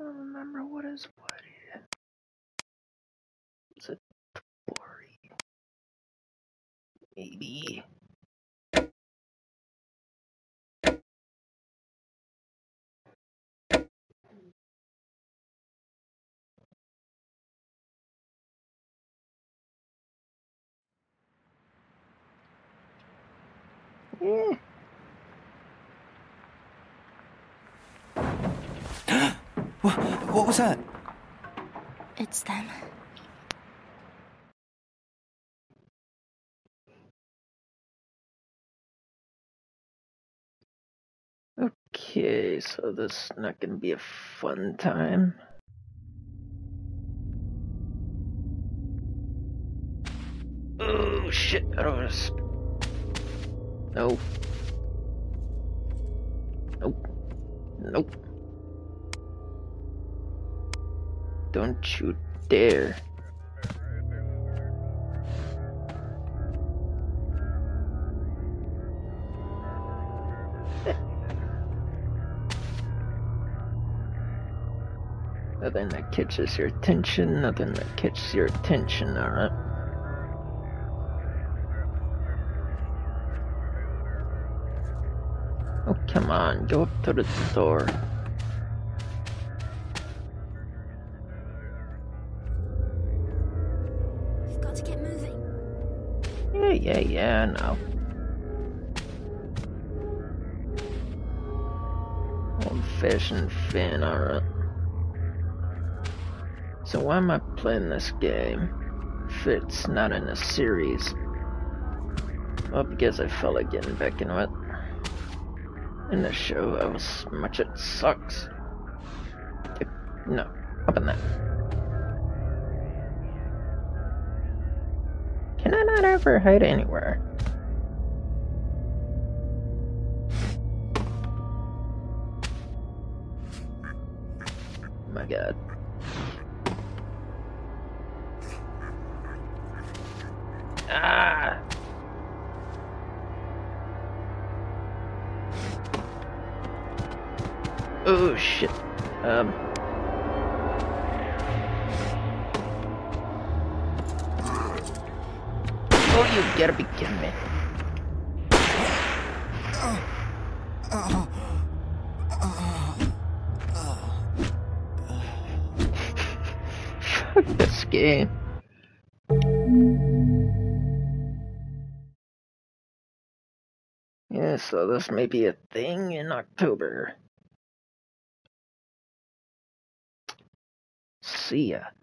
don't remember what is what here. Is it Tori? Maybe. Yeah. What was that? It's them. Okay, so this is not gonna be a fun time. Oh shit, I don't wanna No. Nope. Nope. Don't you dare. Nothing that catches your attention, nothing that catches your attention, alright? Oh, come on, go up to the door. We've got to get moving. Yeah, I know. Old-fashioned fan, alright. So why am I playing this game if it's not in a series? Well, because I felt like getting back into it. In the show, how much it sucks. No, open that. Can I not ever hide anywhere? Oh my god. Ah! Oh shit. Oh, you gotta be kidding me. Fuck this game. Yeah, so this may be a thing in October. See ya.